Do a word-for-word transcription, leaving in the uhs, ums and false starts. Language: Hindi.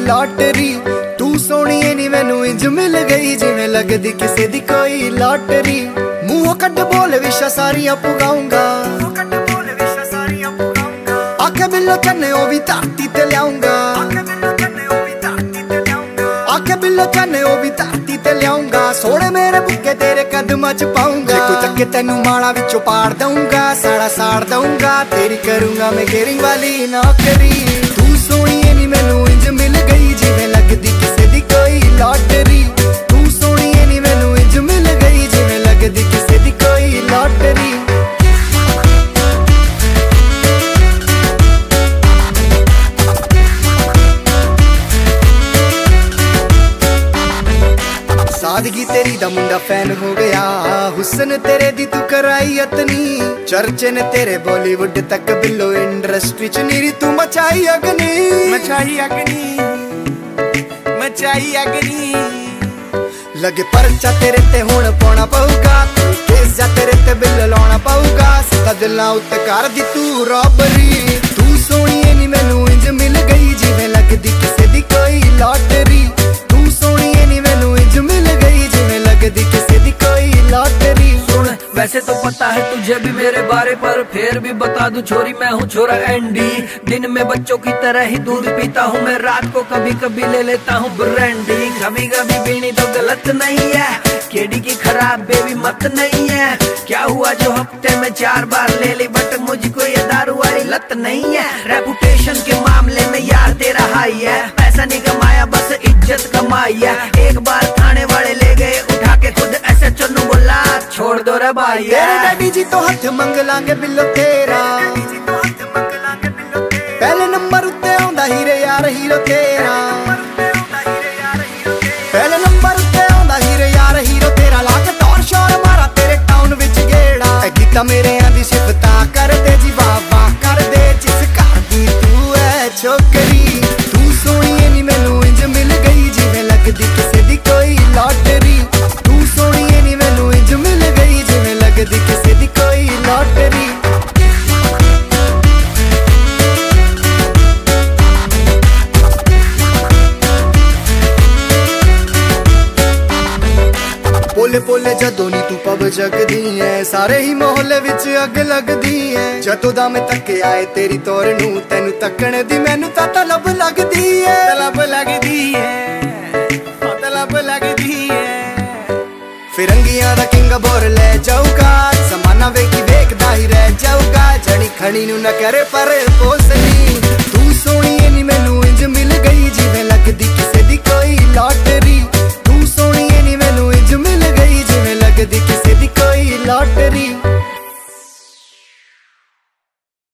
लॉटरी। तू सोहणीए नी मैनू इंज मिल गई जिवें लगदी किसे दी कोई लॉटरी। मूंहों कड्ड बोल विशा सारियां पुगाऊंगा, आखे बिल्लो चन्ने ओ भी धरती ते लियाऊंगा, आखे बिल्लो चन्ने ओ भी धरती ते लियाऊंगा। सोहणे मेरे बुक्के तेरे कदमां च पाऊंगा, जे कोई तक्के तैनू माला विचों पाड़ दूंगा, साड़ा साड़ दूंगा। तेरी करूंगा मैं केयरिंग वाली नौकरी। तू सोहणीए नी मैनू इंज मिल गई जिवें लगदी किसे दी कोई लॉटरी। तू सोहणीए नी मैनू इंज मिल गई जिवें लगदी किसे दी कोई लॉटरी। सादगी तेरी दा मुंडा फैन हो गया, हुस्न तेरे दी तू कराई अतनी। चर्चे ने तेरे बॉलीवुड तक बिल्लो इंडस्ट्री च नीरी तू मचाई अगनी, मचाई अगनी, मचाई अगनी। लगे परचा तेरे ते हुण पाउणा पऊगा, केस जा तेरे ते बिल लाउणा पऊगा। सीधा दिलां उत्ते कर दी तू रॉबरी। तू सोहणीए नी मैनू इंज मिल गई जिवें लगदी किसे दी कोई लॉटरी। तू सोहणीए नी मैनू इंज मिल गई जिवें लगदी किसे दी कोई लॉटरी। सुन वैसे तो पता है तुझे भी मेरे बारे पर, फिर भी बता दूं छोरी मैं हूँ छोरा एंडी। दिन में बच्चों की तरह ही दूध पीता हूँ मैं, रात को कभी कभी ले लेता हूँ ब्रांडी। कभी कभी पीनी तो गलत नहीं है, केडी की खराब बेबी मत नहीं है। क्या हुआ जो हफ्ते में चार बार ले ली, बट मुझको ये दारू वाली लत नहीं है। रेपुटेशन के मामले में यार तेरा हाई है, पैसा नहीं कमाया बस इज्जत कमाई है। एक बार थाने वाले ले गए उठा के खुद ऐसे चुन्नू बोला छोड़ दो रे भाई। तेरे डैडी जी तो हथ मंग लांगे बिल्लो तेरा, पहले नंबर उत्ते आउंदा हीरे यार हीरो तेरा। पहले नंबर उत्ते आउंदा हीरे यार हीरो तेरा। लाके टॉर शोर मारा तेरे टाउन विच गेड़ा, गीता मेरे आंदी सिफता कर दे जी वाह वाह कर दे जिस घर दी तू है छोकरी। तू सोहणीए नी मैनू इंज मिल गई जिवें लगदी किसे दी कोई लॉटरी। तू सोहणीए नी मैनू इंज मिल गई जिवें लगदी किसे दी कोई लॉटरी। पोले पोले जदों नी तू पब जगदी है, सारे ही मोहल्ले विच अग लगदी है। जदों दा मैं तके आए तेरी तोर नू, तैनू तकण दी मैनू तां तलब लगदी है, तलब लगदी है, तलब लगदी है। फिरंगियां दा किंग बोर ले जाऊगा, समाना वेखी वेखदा ही रह जाऊगा। जड़ी खड़ी नू न करे पर पोसनी